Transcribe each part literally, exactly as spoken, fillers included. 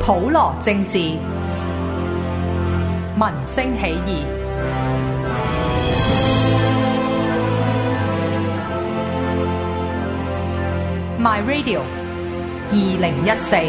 普羅政治，民聲起義。My Radio 二零一四。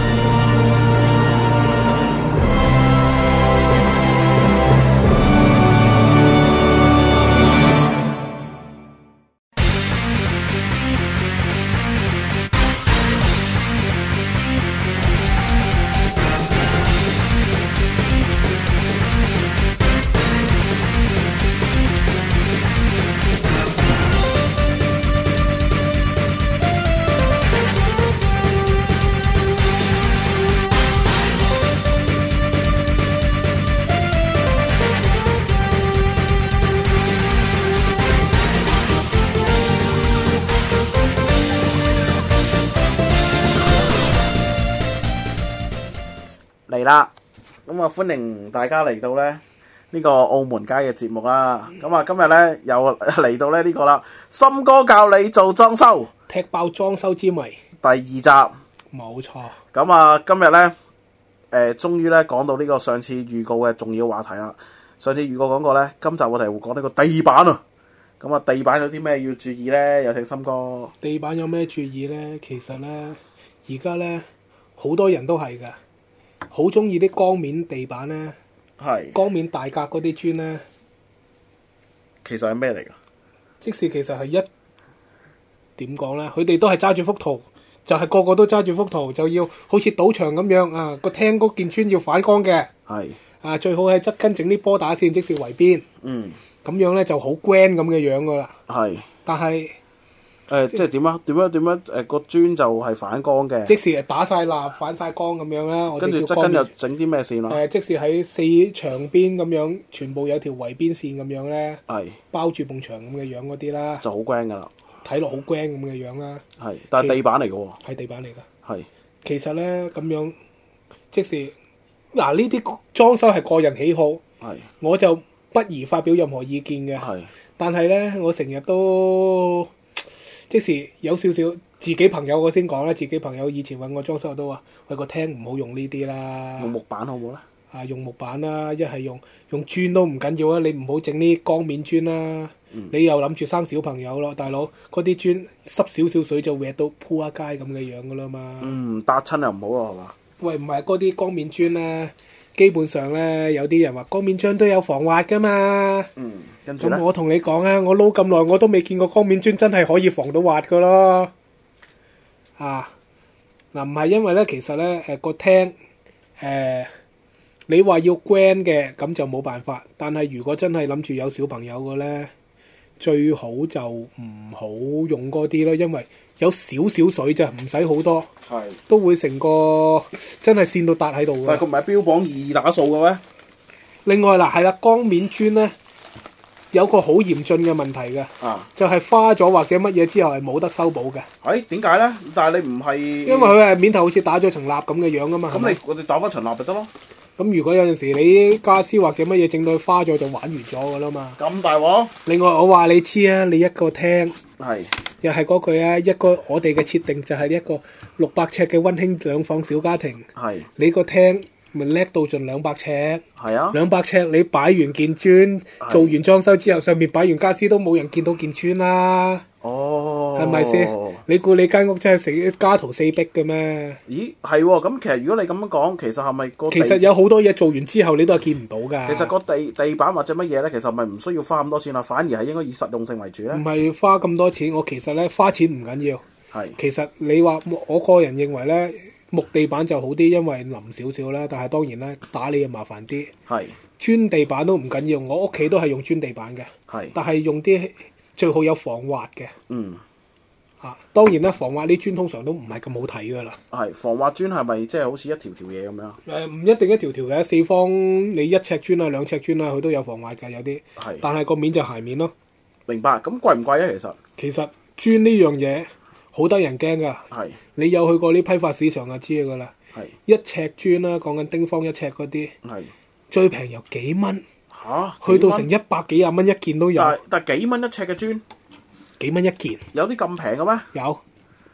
嚟啦，咁啊歡迎大家嚟到咧呢個澳門街嘅節目啦。咁啊今日咧又嚟到咧呢個啦，森哥教你做裝修， 踢爆裝修之謎第二集。 冇錯。 咁啊今日咧誒終於咧講到呢個上次預告嘅重要話題啦。上次預告講過咧，今集我哋會講呢個地板啊。咁啊地板有啲咩要注意咧？有請森哥。 地板有咩注意咧？其實咧而家咧好多人都係㗎。好中意啲光面地板咧， 係光面大格嗰啲磚咧， 其實係咩嚟㗎？ 即使其實係一點講咧，佢哋都係揸住幅圖，就係、是、個個都揸住幅圖，就要好似賭場咁樣啊！個廳嗰件磚要反光嘅， 係啊最好係側跟整啲波打線，即是圍邊， 嗯， 咁樣咧就好 grand 咁嘅樣噶啦。 係， 但係。 誒、呃，即係點啊？點樣點樣？誒、呃，個磚就係反光嘅， 即時打晒蠟反晒光咁樣啦。 跟住側跟又整啲咩線咯？ 誒，即時喺四牆邊咁樣，全部有條圍邊線咁樣咧， 係包住埲牆咁嘅樣嗰啲啦， 就好 grand 噶啦， 睇落好 grand 咁嘅樣啦。 係，但係地板嚟嘅喎， 係地板嚟㗎。 係， 其實咧咁樣，即時嗱呢啲裝修係個人喜好， 係， 我就不宜發表任何意見嘅。 係， 但係咧，我成日都。即時有少少自己朋友我先講啦，自己朋友以前揾我裝修都話：喂，個廳唔好用呢啲啦， 用木板好唔好咧？ 啊，用木板啦，一係用用磚都唔緊要啊！你唔好整啲光面磚啦。嗯、你又諗住生小朋友咯，大佬嗰啲磚濕少少水就搲到鋪下街咁嘅樣噶啦嘛。 嗯，搭親又唔好咯，係嘛？ 喂，唔係嗰啲光面磚咧，基本上咧有啲人話光面磚都有防滑噶嘛。嗯。咁我同你講啊，我撈咁耐我都未見過光面磚真係可以防到滑噶咯。啊，嗱唔係因為咧，其實咧誒個廳誒，你話要 grand 嘅咁就冇辦法。但係如果真係諗住有小朋友嘅咧，最好就唔好用嗰啲咯，因為有少少水啫，唔使好多，係都會成個真係跣到笪喺度嘅。 但係佢唔係標榜易打掃嘅咩？ 另外嗱係啦，光面磚咧。有個好嚴峻嘅問題嘅，啊、就係花咗或者乜嘢之後係冇得修補嘅。 誒點解咧？但係你唔係因為佢係面頭好似打咗層蠟咁嘅樣噶嘛。 咁你我哋打翻層蠟就得咯。 咁如果有陣時你家私或者乜嘢整到佢花咗就玩完咗噶啦嘛。咁大鑊！另外我話你知啊，你一個廳係又係嗰句啊，一個我哋嘅設定就係一個六百尺嘅溫馨兩房小家庭。係你個廳。咪叻到盡兩百尺，係啊，兩百尺你擺完件磚，做完裝修之後，上面擺完家私都冇人見到件磚啦。哦，係咪先？你估你間屋真係死家徒四壁嘅咩？ 咦，係喎、哦。咁其實如果你咁樣講，其實係咪個？ 其實有好多嘢做完之後，你都係見唔到㗎。 其實個地地板或者乜嘢咧，其實咪唔需要花咁多錢啦，反而係應該以實用性為主咧。 唔係花咁多錢，我其實咧花錢唔緊要。係，其實你話我個人認為咧。木地板就好啲，因為腍少少啦。但係當然咧，打理又麻煩啲。係磚地板都唔緊要，我屋企都係用磚地板嘅。係，但係用啲最好有防滑嘅。嗯。啊，當然啦，防滑啲磚通常都唔係咁好睇噶啦。係防滑磚係咪即係好似一條條嘢咁樣？誒、呃，唔一定一條條嘅，四方你一尺磚啊、兩尺磚啊，佢都有防滑㗎，有啲。係。但係個面就鞋面咯。明白。咁貴唔貴啊？其實。其實磚呢樣嘢。好得人驚噶，係你有去過呢批發市場就知噶啦。係一尺磚啦，講緊丁方一尺嗰啲，係最平由幾蚊嚇，去到成一百幾廿蚊一件都有。但係但係幾蚊一尺嘅磚，幾蚊一件，有啲咁平嘅咩？有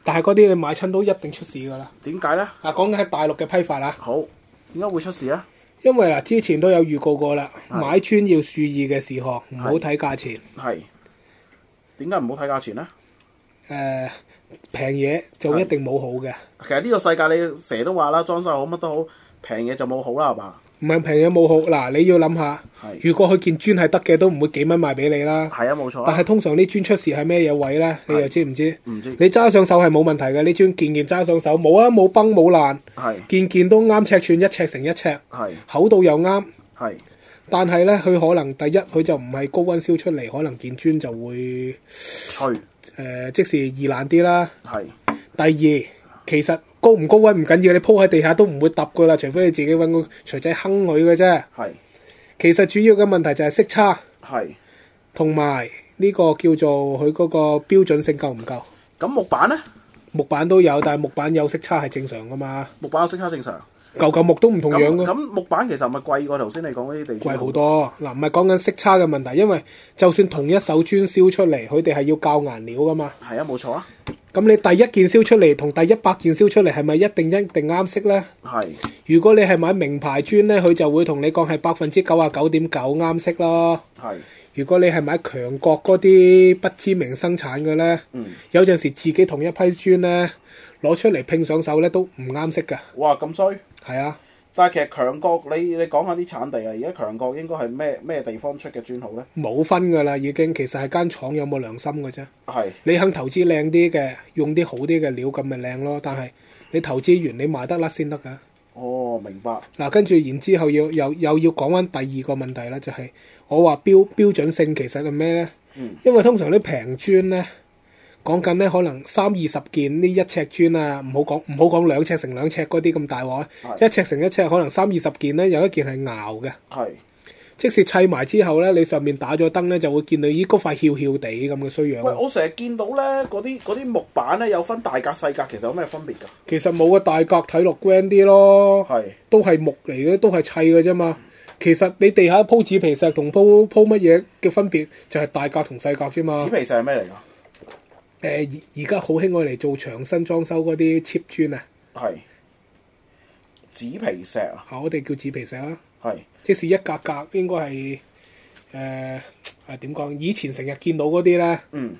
但係嗰啲你買親都一定出事噶啦。 點解咧？ 啊，講緊係大陸嘅批發啦。 好，點解會出事咧？ 因為嗱，之前都有預告過啦，買磚要注意嘅事項，唔好睇價錢。 係。點解唔好睇價錢咧？ 誒，平嘢就一定冇好嘅。 其實呢個世界你成日都話啦，裝修好乜都好，平嘢就冇好啦，係嘛？唔係平嘢冇好，嗱你要諗下，如果佢件磚係得嘅，都唔會幾蚊賣俾你啦。係啊，冇錯。但係通常啲磚出事係咩嘢位咧？你又知唔知？唔知。你揸上手係冇問題嘅，呢磚件件揸上手冇啊，冇崩冇爛，件件都啱尺寸，一尺乘一尺，厚度又啱。係。但係咧，佢可能第一佢就唔係高溫燒出嚟，可能件磚就會脆，誒、呃，即時易爛啲啦。係。第二，其實高唔高溫唔緊要，你鋪喺地下都唔會揼噶啦，除非你自己搵個錘仔坑佢嘅啫。係。其實主要嘅問題就係色差。係。同埋呢個叫做佢嗰個標準性夠唔夠？咁木板咧？木板都有，但係木板有色差係正常噶嘛？木板有色差正常。嚿嚿木都唔同樣嘅。咁木板其實係咪貴過頭先你講嗰啲地磚？貴好多。嗱，唔係講緊色差嘅問題，因為就算同一手磚燒出嚟，佢哋係要校顏料噶嘛。係啊，冇錯啊。咁你第一件燒出嚟同第一百件燒出嚟係咪一定一定啱色咧？係。如果你係買名牌磚咧，佢就會同你講係百分之九啊九點九啱色咯。係。如果你係買強國嗰啲不知名生產嘅咧，嗯，有陣時自己同一批磚咧攞出嚟拼上手咧都唔啱色噶。哇，咁衰！係啊，但係其實強國，你你講下啲產地啊，而家強國應該係咩咩地方出嘅磚好咧？冇分噶啦，已經其實係間廠有冇良心嘅啫。係。你肯投資靚啲嘅，用啲好啲嘅料咁咪靚咯。但係你投資完你賣得甩先得噶。哦，明白。嗱，跟住然之後要又又要講翻第二個問題啦，就係、是、我話標標準性其實係咩咧？嗯。因為通常啲平磚咧。講緊咧，可能三二十件呢一尺磚啊，唔好講唔好講兩尺乘兩尺嗰啲咁大鑊啊，一尺乘一尺可能三二十件咧，有一件係熬嘅。係，即使砌埋之後咧，你上面打咗燈咧，就會見到依嗰塊翹翹地咁嘅衰樣。喂，我成日見到咧，嗰啲嗰啲木板咧有分大格細格，其實有咩分別㗎？其實冇個大格睇落 grand 啲咯，係都係木嚟嘅，都係砌嘅啫嘛。其實你地下鋪紙皮石同鋪鋪乜嘢嘅分別，就係大格同細格啫嘛。紙皮石係咩嚟㗎？誒而而家好興愛嚟做牆身裝修嗰啲 cheap 磚啊，係紙皮石啊，我哋叫紙皮石啊，係即是一格格應該係誒係點講？以前成日見到嗰啲咧，嗯，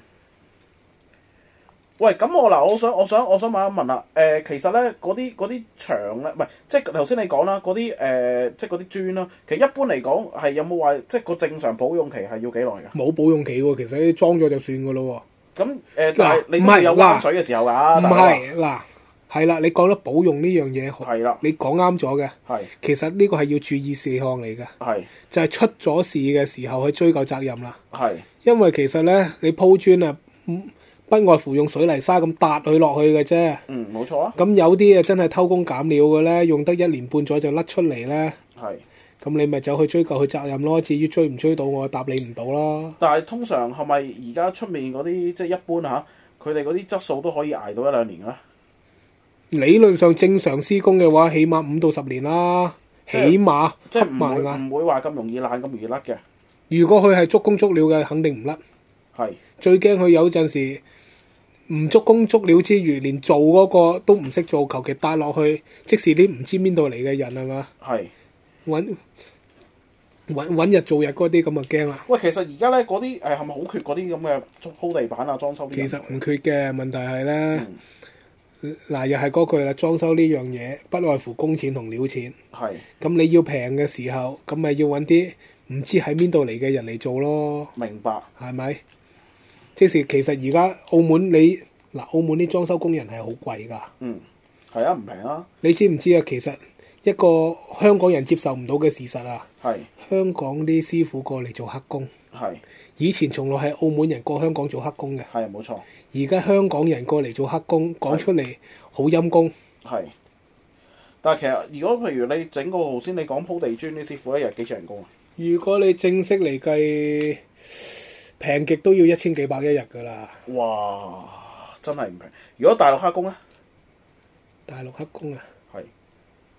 喂，咁我嗱，我想我想我想問一問啦，誒、呃，其實咧嗰啲嗰啲牆咧，唔係即係頭先你講啦，嗰啲誒即係嗰啲磚啦，其實一般嚟講係有冇話即係個正常保用期係要幾耐㗎？冇保用期喎，其實你裝咗就算㗎咯喎。咁誒，但係你都有關水嘅時候㗎。唔係嗱，係啦，你講得保用呢樣嘢，係啦，你講啱咗嘅。係，其實呢個係要注意事項嚟嘅。係，就係出咗事嘅時候去追究責任啦。係，因為其實咧，你鋪磚啊，不外乎用水泥沙咁搭佢落去嘅啫。嗯，冇錯啊。咁有啲啊真係偷工減料嘅咧，用得一年半載就甩出嚟咧。係。咁你咪走去追究佢責任咯，至於追唔追到我答你唔到咯。但係通常係咪而家出面嗰啲即係一般嚇，佢哋嗰啲質素都可以捱到一兩年啦？理論上正常施工嘅話，起碼五到十年啦，起碼即係唔會唔會話咁容易爛咁容易甩嘅。如果佢係足工足料嘅，肯定唔甩。係最驚佢有陣時唔足工足料之餘，連做嗰個都唔識做，求其搭落去，即使啲唔知邊度嚟嘅人係嘛？係。揾揾揾日做日嗰啲咁就驚啦。喂，其實而家咧嗰啲誒係咪好缺嗰啲咁嘅鋪地板啊、裝修啲？其實唔缺嘅，問題係咧，嗱、嗯、又係嗰句啦，裝修呢樣嘢不外乎工錢同料錢。係。咁你要平嘅時候，咁咪要揾啲唔知喺邊度嚟嘅人嚟做咯。明白。係咪？即是其實而家澳門你嗱澳門啲裝修工人係好貴㗎。嗯。係啊，唔平啊。你知唔知啊？其實。一個香港人接受唔到嘅事實啊，係香港啲師傅過嚟做黑工，係以前從來係澳門人過香港做黑工嘅，係冇錯。而家香港人過嚟做黑工，講出嚟好陰功，係。但係其實如果譬如你整個頭先你講鋪地磚啲師傅一日幾錢人工啊？如果你正式嚟計，平極都要一千幾百一日㗎啦。哇！真係唔平。如果大陸黑工咧？大陸黑工啊？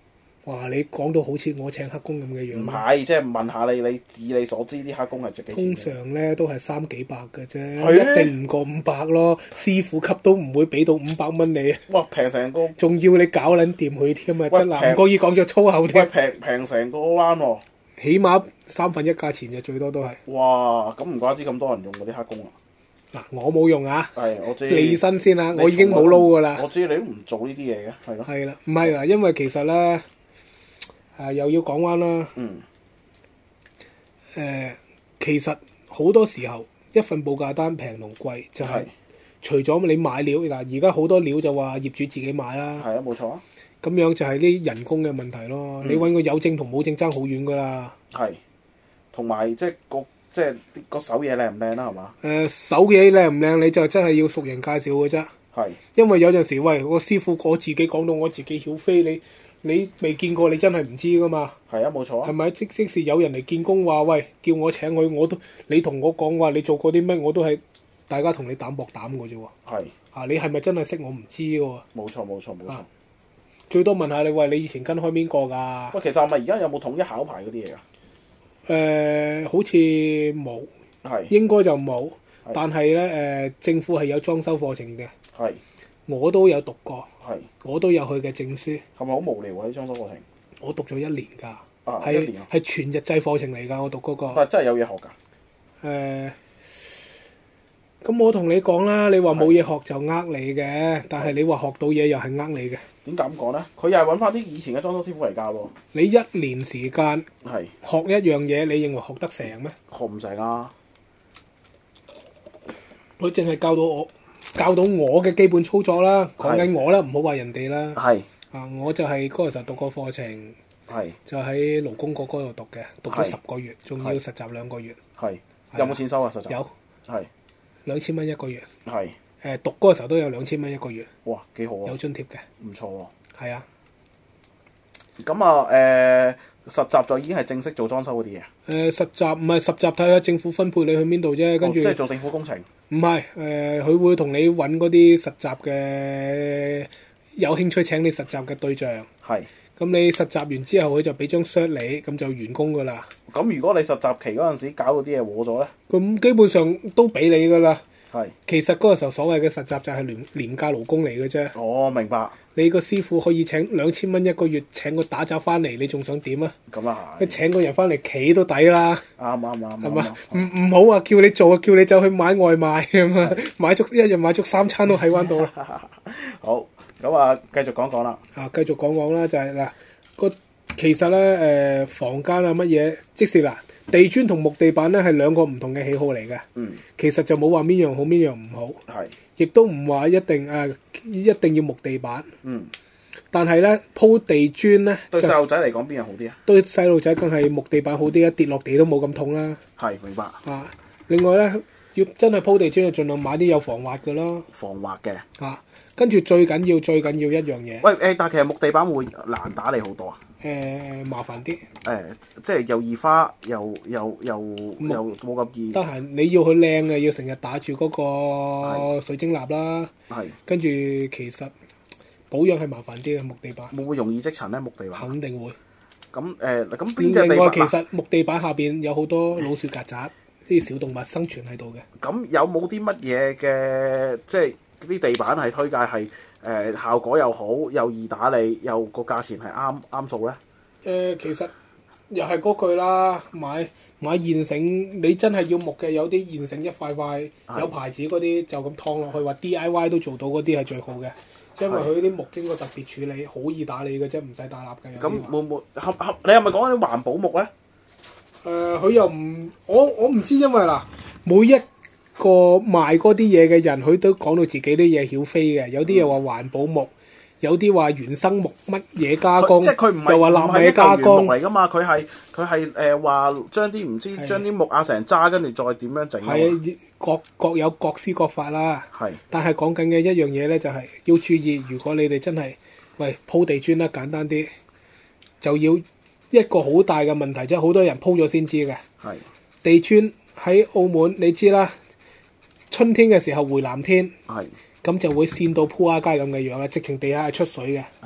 哇！你講到好似我請黑工咁嘅樣。 唔係，即係問下你，你以你所知啲黑工係值幾錢？ 通常咧都係三幾百嘅啫，一定唔過五百咯。師傅級都唔會俾到五百蚊你。 哇！平成個， 仲要你搞撚掂佢添啊！真係唔可以講咗粗口添。 平平成個彎喎， 起碼三分一價錢就最多都係。 哇！咁唔怪之咁多人用嗰啲黑工啊！ 嗱，我冇用啊， 係我知利申先啦，我已經冇撈噶啦。 我知你都唔做呢啲嘢嘅，係咯。 係啦，唔係啦，因為其實咧。誒、啊、又要講翻啦，誒、 嗯呃、其實好多時候一份報價單平同貴就係、是、 是除咗你買料嗱，而家好多料就話業主自己買啦， 係啊，冇錯啊， 咁樣就係啲人工嘅問題咯。嗯、你揾個有證同冇證爭好遠噶啦， 係同埋即係個即係個手嘢靚唔靚啦，係嘛？ 誒、呃、手嘢靚唔靚你就真係要熟人介紹嘅啫， 係因為有陣時喂個師傅我自己講到我自己曉飛你。你未見過，你真係唔知噶嘛？ 係啊，冇錯啊。 係咪？即即使有人嚟見工話，喂，叫我請佢，我都你同我講話，你做過啲咩？我都係大家同你膽薄膽嘅啫喎。 係是啊，你係咪真係識我唔知嘅喎？ 冇錯，冇錯，冇錯、啊。 最多問下你，喂，你以前跟開邊個㗎？ 喂，其實係咪而家有冇統一考牌嗰啲嘢啊？ 誒、呃，好似冇， 係是應該就冇。 是但係咧，誒、呃，政府係有裝修課程嘅。 係是， 我都有讀過。 係， 我都有佢嘅證書。 係咪好無聊啊？啲裝修課程？ 我讀咗一年㗎， 啊， 係一年啊， 係全日制課程嚟㗎。我讀嗰、那個。 但係真係有嘢學㗎。誒、 呃，咁我同你講啦，你話冇嘢學就呃你嘅，是但係你話學到嘢又係呃你嘅。 點解咁講咧？佢又係揾翻啲以前嘅裝修師傅嚟教喎。 你一年時間係學一樣嘢，你認為學得成咩？ 學唔成啊！ 佢淨係教到我。教到我嘅基本操作啦，講緊我啦，唔好話人哋啦。 係啊，我就係嗰個時候讀個課程， 係就喺勞工局嗰度讀嘅，讀咗十個月，仲要實習兩個月。 係有冇錢收啊？實習有係兩千蚊一個月。 係誒，讀嗰個時候都有兩千蚊一個月。 哇，幾好啊！ 有津貼嘅， 唔錯喎。 係啊。 咁啊，誒實習就已經係正式做裝修嗰啲嘢。誒實習唔係實習，睇下政府分配你去邊度啫，跟住即係做政府工程。唔係誒，佢會同你揾嗰啲實習嘅有興趣請你實習嘅對象。係。咁你實習完之後，佢就俾張 cert 你，咁就完工噶啦。咁如果你實習期嗰陣時搞到啲嘢禍咗咧？咁基本上都俾你噶啦。係。其實嗰個時候所謂嘅實習就係廉廉價勞工嚟嘅啫。哦，明白。你個師傅可以請兩千蚊一個月請個打雜翻嚟，你仲想點啊？咁啊係。佢請個人翻嚟企都抵啦。啱啱啱。係嘛？唔唔好話叫你做，叫你走去買外賣咁啊！買足一日買足三餐都喺翻度啦。好，咁啊，繼續講講啦。啊，繼續講講啦，就係嗱個其實咧誒房間啊乜嘢，即是嗱地磚同木地板咧係兩個唔同嘅喜好嚟嘅。嗯。其實就冇話邊樣好邊樣唔好。係。亦都唔話一定誒、啊，一定要木地板。嗯。但係咧鋪地磚咧，對細路仔嚟講邊樣好啲啊？對細路仔梗係木地板好啲啊！跌落地都冇咁痛啦。係，明白。啊，另外咧要真係鋪地磚就盡量買啲有防滑嘅咯。防滑嘅。啊，跟住最緊要最緊要一樣嘢。喂誒、呃，但係其實木地板會難打理好多啊。誒、呃，麻煩啲。誒、呃，即係又易花，又又又木又冇咁易。得閒你要佢靚嘅，要成日打住嗰個水晶蠟啦。係。跟住其實保養係麻煩啲嘅木地板。會唔會容易積塵咧？木地板。肯定會。咁誒，咁邊隻地板？另外，其實木地板下邊有好多老鼠、曱甴，啲小動物生存喺度嘅。咁有冇啲乜嘢嘅，即係啲地板係推介係？誒、呃、效果又好，又易打理，又個價錢係啱啱數咧。誒、呃，其實又係嗰句啦，買買現成，你真係要木嘅，有啲現成一塊塊的有牌子嗰啲，就咁燙落去，話 D I Y 都做到嗰啲係最好嘅，因為佢啲木經過特別處理，好易打理嘅啫，唔使打蠟嘅。咁會唔會合合？你係咪講緊啲環保木咧？誒、呃，佢又唔，我我唔知，因為嗱，每一個賣嗰啲嘢嘅人，佢都講到自己啲嘢曉飛嘅，有啲又話環保木，嗯、有啲話原生木乜嘢加工，即係佢唔係又話納米加工嚟噶嘛？佢係佢係誒話將啲唔知將啲木壓成渣，跟住再點樣整？係各各有各施各法啦。係是，但係講緊嘅一樣嘢咧，就係要注意，如果你哋真係喂鋪地磚啦，簡單啲，就要一個好大嘅問題，即係好多人鋪咗先知嘅。係是地磚喺澳門，你知啦。春天嘅時候回南天，係咁是就會跣到鋪下街咁嘅樣啦，直情地下係出水嘅。係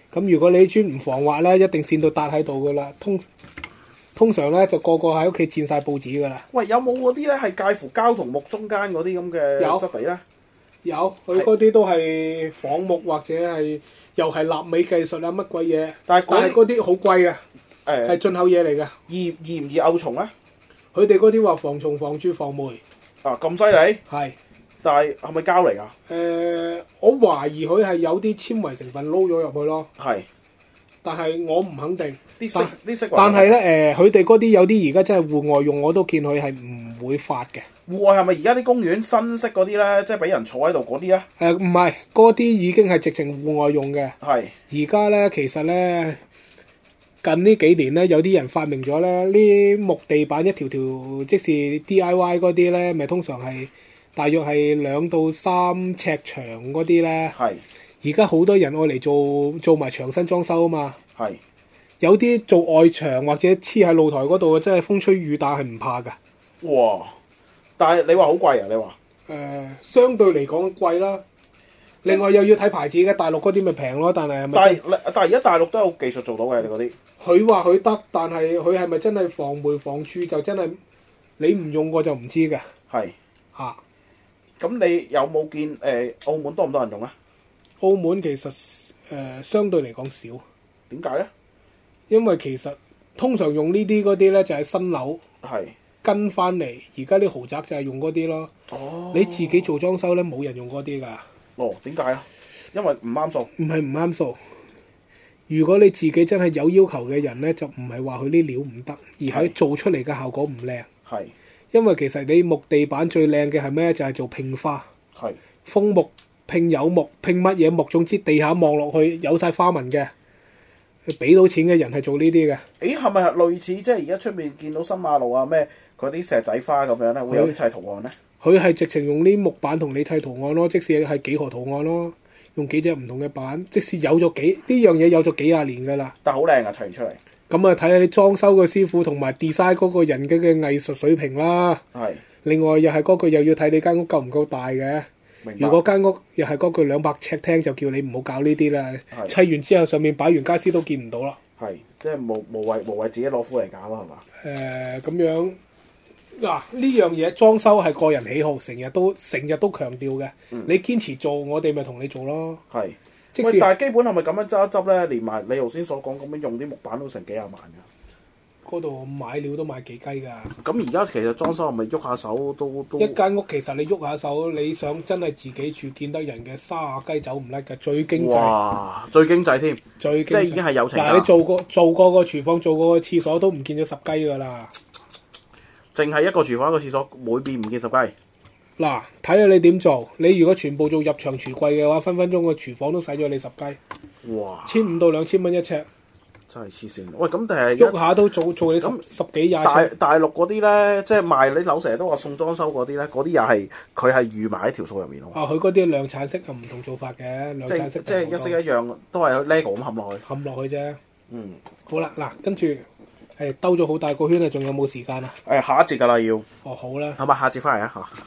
咁如果你啲磚唔防滑咧，一定跣到笪喺度噶啦。通通常咧就個個喺屋企墊晒報紙噶啦。 喂，有冇嗰啲咧係介乎膠同木中間嗰啲咁嘅質地咧？ 有，佢嗰啲都係仿木或者係又係納米技術啊乜鬼嘢？但係嗰啲好貴嘅，誒係進口嘢嚟嘅。 易易唔易漚蟲咧？ 佢哋嗰啲話防蟲、防蛀、防霉。啊， 咁犀利！ 係， 但係係咪膠嚟㗎？誒、 呃，我懷疑佢係有啲纖維成分撈咗入去咯。係，但係我唔肯定。啲色啲色，但係咧誒，佢哋嗰啲有啲而家真係戶外用，我都見佢係唔會發嘅。 戶外係咪而家啲公園新式嗰啲咧，即係俾人坐喺度嗰啲咧？ 誒唔係，嗰啲已經係直情戶外用嘅。係，而家咧其實咧。近呢幾年咧，有啲人發明咗咧，呢木地板一條條，即是 D I Y 嗰啲咧，咪通常係大約係兩到三尺長嗰啲咧。係。而家好多人愛嚟做做埋牆身裝修啊嘛。係。有啲做外牆或者黐喺露台嗰度，真係風吹雨打係唔怕噶。哇！但係你話好貴啊？你話？誒、呃，相對嚟講貴啦。另外又要睇牌子嘅，大陸嗰啲咪平咯，但係係咪？但係但係而家大陸都有技術做到嘅，你嗰啲。佢話佢得，但係佢係咪真係防霉防蛀就真係你唔用過就唔知嘅。係。啊。咁你有冇見誒、呃、澳門多唔多人用啊？澳門其實誒、呃、相對嚟講少。點解咧？因為其實通常用呢啲嗰啲咧就係新樓。係。跟翻嚟，而家啲豪宅就係用嗰啲咯。哦。你自己做裝修咧，冇人用嗰啲㗎。哦，點解啊？因為唔啱數。唔係唔啱數。如果你自己真係有要求嘅人咧，就唔係話佢啲料唔得，而係做出嚟嘅效果唔靚。係。因為其實你木地板最靚嘅係咩？就係、是、做拼花。係。楓木拼柚木拼乜嘢木？總之地下望落去有晒花紋嘅，俾到錢嘅人係做呢啲嘅。誒，係咪類似即係而家出面見到新馬路啊咩嗰啲石仔花咁樣咧？會有啲砌圖案咧？佢係直情用啲木板同你砌圖案咯，即使係幾何圖案咯，用幾隻唔同嘅板，即使有咗幾呢樣嘢有咗幾廿年噶啦。但係好靚啊，砌完出嚟。咁啊，睇下你裝修嘅師傅同埋 design 嗰個人嘅嘅藝術水平啦。係。另外又係嗰句又要睇你間屋夠唔夠大嘅。明白。如果間屋又係嗰句兩百尺廳，就叫你唔好搞呢啲啦。係。砌完之後上面擺完家私都見唔到啦。係，即係無無謂無謂自己攞苦嚟搞啦，係嘛？誒、呃，咁樣。嗱，呢樣嘢裝修係個人喜好，成日都成日都強調嘅、嗯。你堅持做，我哋咪同你做咯。係，即係但係基本係咪咁樣執一執咧？連埋你頭先所講咁樣用啲木板都成幾廿萬㗎。嗰度買料都買幾雞㗎。咁而家其實裝修係咪喐下手都都？一間屋其實你喐下手，你想真係自己住見得人嘅卅雞走唔甩嘅，最經濟。哇！最經濟添，最經濟即係已經係有情。嗱，你做過做過個廚房，做過個廁所都唔見咗十雞㗎啦。淨係一個廚房一個廁所，每邊唔見十雞。嗱，睇下你點做。你如果全部做入牆櫥櫃嘅話，分分鐘個廚房都使咗你十雞。哇！千五到兩千蚊一尺，真係黐線。喂，咁但係喐下都做做你十十幾廿尺。大大陸嗰啲咧，即係賣你樓成日都話送裝修嗰啲咧，嗰啲又係佢係預埋喺條數入面咯。啊，佢嗰啲量產式係唔同做法嘅，量產式即係一式一樣，都係 LEGO 咁冚落去。冚落去啫。嗯。好啦，嗱，跟住。係兜咗好大個圈啊！仲有冇時間啊？誒，下一節噶啦要。哦，好啦。好嘛，下節翻嚟啊嚇。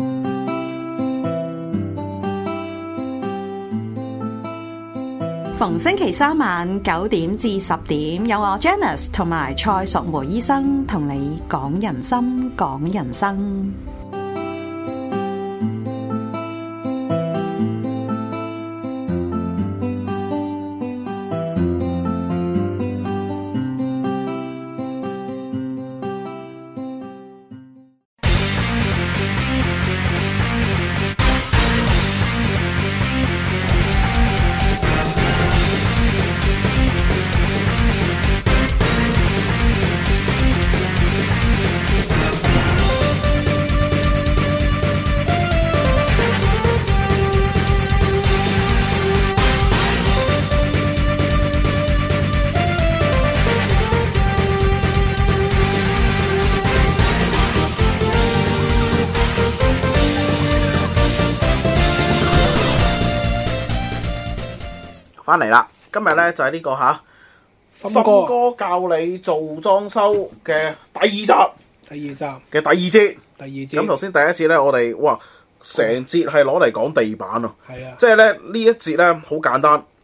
逢星期三晚九點至十點，有我 Janice 同埋蔡淑梅醫生同你講人心講人生。 翻嚟啦！今日咧就係、是、呢、這個吓，森哥教你做裝修嘅第二集，第二集嘅第二節，第二節。咁頭先第一節咧，我哋哇成節係攞嚟講地板啊，係啊，即係咧呢一節咧好簡單，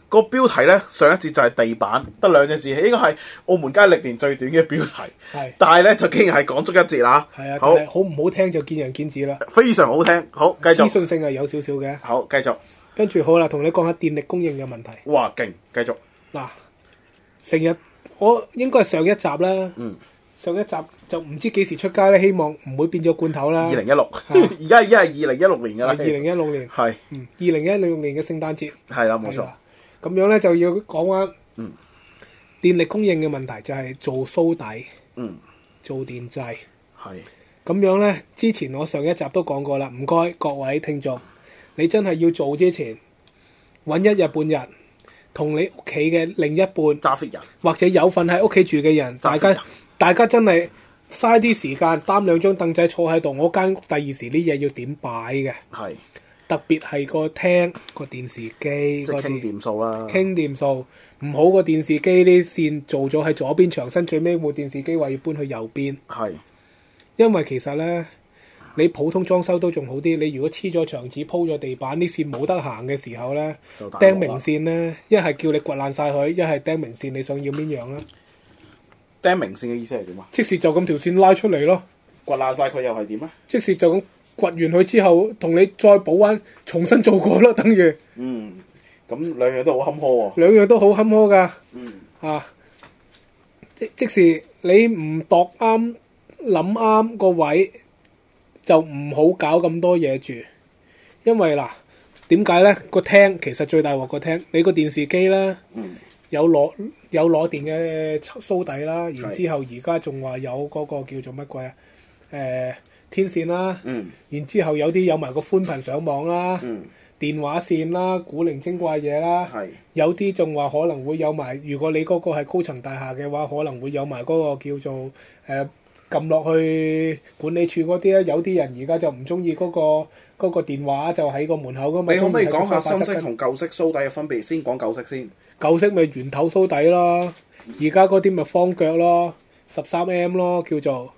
個標題咧，上一節就係地板，得兩隻字，應該係澳門街歷年最短嘅標題。係，但係咧就竟然係講足一節啦。係啊，好， 好唔好聽就見仁見智啦。 非常好聽，好繼續。 資訊性係有少少嘅。 好，繼續。跟住好啦，同你講下電力供應嘅問題。 哇，勁！繼續。嗱， 成日我應該係上一集啦。嗯。上一集就唔知幾時出街咧，希望唔會變咗罐頭啦。 二零一六，而家已經係二零一六年噶啦。 二零一六年係， 嗯，二零一六年嘅聖誕節係啦，冇錯。 咁樣咧就要講翻，嗯，電力供應嘅問題就係做蘇底，嗯，做電掣，係。咁樣咧，之前我上一集都講過啦，唔該各位聽眾，你真係要做之前，搵一日半日，同你屋企嘅另一半揸 fit 人， 或者有份喺屋企住嘅人，大家。大家真係嘥啲時間擔兩張凳仔坐喺度，我間屋第二時啲嘢要點擺嘅？係特別係個廳個電視機，即係傾掂數啦。 傾掂數，唔好個電視機啲線做咗喺左邊牆身，最尾部電視機話要搬去右邊。係，因為其實咧，你普通裝修都仲好啲。你如果黐咗牆紙、鋪咗地板，啲線冇得行嘅時候咧，釘明線咧，一係叫你掘爛晒佢，一係釘明線，你想要邊樣咧？ 釘明線嘅意思係點啊？ 即時就咁條線拉出嚟咯， 掘爛晒佢又係點啊？ 即時就咁掘完佢之後，同你再補彎，重新做過咯，等於。 嗯，咁兩樣都好坎坷喎。 兩樣都好坎坷噶。 嗯。 啊，即即時你唔度啱、諗啱個位，就唔好搞咁多嘢住，因為嗱，點解咧？個廳其實最大鑊個廳，你個電視機咧。嗯。有攞有攞電嘅蘇底啦，然之後而家仲話有嗰個叫做乜鬼啊？誒、呃、天線啦，嗯，然之後有啲有埋個寬頻上網啦，嗯，電話線啦，古靈精怪嘢啦，係有啲仲話可能會有埋，如果你嗰個係高層大廈嘅話，可能會有埋嗰個叫做誒撳落去管理處嗰啲咧。有啲人而家就唔中意嗰個嗰個電話就喺個門口噶嘛。 你可唔可以講下新式同舊式蘇底嘅分別？先講舊式先。 舊式咪圓頭蘇底咯，而家嗰啲咪方腳咯，十三 M 咯叫做。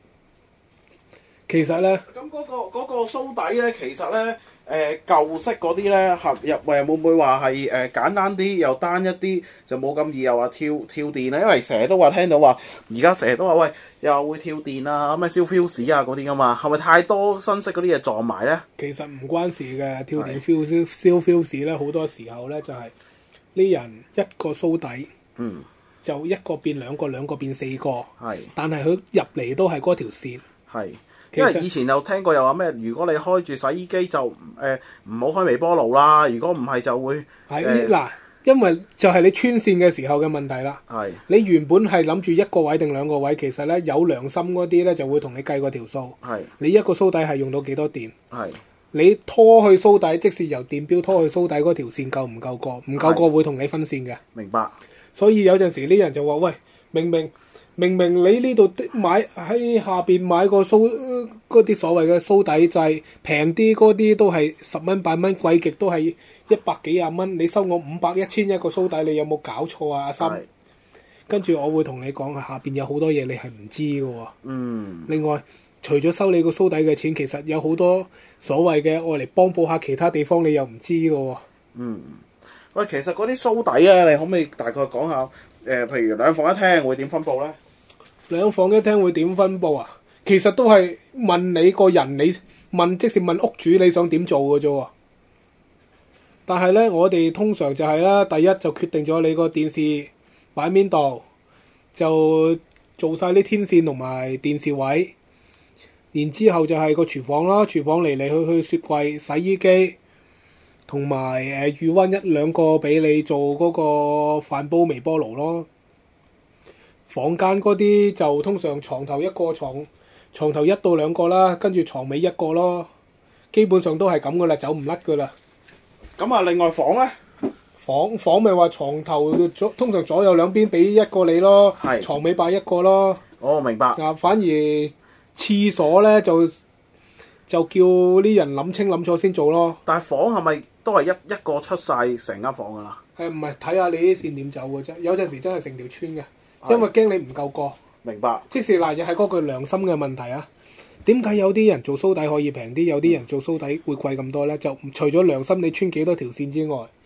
其實咧， 咁嗰、嗰個嗰、嗰個蘇底咧，其實咧，誒、呃、舊式嗰啲咧合入誒會唔會話係誒簡單啲又單一啲，就冇咁易又話跳跳電咧？因為成日都話聽到話，而家成日都話喂又會跳電啊，咩燒 fuse 啊嗰啲噶嘛，係咪太多新式嗰啲嘢撞埋咧？ 其實唔關事嘅，跳電 fuse 燒 fuse 咧好多時候咧就係、是。呢人一個蘇底，嗯，就一個變兩個，兩個變四個，係。但係佢入嚟都係嗰條線，係。因為以前有聽過又話咩？如果你開住洗衣機就誒唔好開微波爐啦，如果唔係就會係嗱、呃，因為就係你穿線嘅時候嘅問題啦。係。你原本係諗住一個位定兩個位，其實咧有良心嗰啲咧就會同你計個條數。係。你一個蘇底係用到幾多電？係。你拖去蘇底，即使由電錶拖去蘇底嗰條線夠唔夠過？唔夠過會同你分線嘅。明白。所以有陣時啲人就話：喂，明明明明你呢度買喺下邊買個蘇嗰啲所謂嘅蘇底掣，平啲嗰啲都係十蚊八蚊，貴極都係一百幾廿蚊。你收我五百一千一個蘇底，你有冇搞錯啊？阿心。跟住我會同你講，下邊有好多嘢你係唔知嘅喎。嗯。另外。除咗收你個蘇底嘅錢，其實有好多所謂嘅愛嚟幫補下其他地方，你又唔知嘅喎。嗯，喂，其實嗰啲蘇底咧，你可唔可以大概講下？誒、呃，譬如兩房一廳會點分佈咧？兩房一廳會點分佈啊？其實都係問你個人，你問即係問屋主你想點做嘅啫。但係咧，我哋通常就係啦，第一就決定咗你個電視擺邊度，就做晒啲天線同埋電視位。然之後就係個廚房啦，廚房嚟嚟去去雪櫃、洗衣機，同埋誒預溫一兩個俾你做嗰個飯煲微波爐咯。房間嗰啲就通常床頭一個床，床頭一到兩個啦，跟住床尾一個咯。基本上都係咁噶啦，走唔甩噶啦。咁啊，另外房咧，房房咪話床頭左通常左右兩邊俾一個你咯，係床尾擺一個咯。哦，明白。啊，反而。廁所咧就就叫啲人諗清諗楚先做咯。但係房係咪都係一一個出晒成間房噶啦？誒唔係，睇下你啲線點走嘅啫。有陣時真係成條村嘅，因為驚你唔夠過。明白。即使嗱，又係嗰句良心嘅問題啊。點解有啲人做蘇底可以平啲，有啲人做蘇底會貴咁多咧？就除咗良心，你穿幾多條線之外，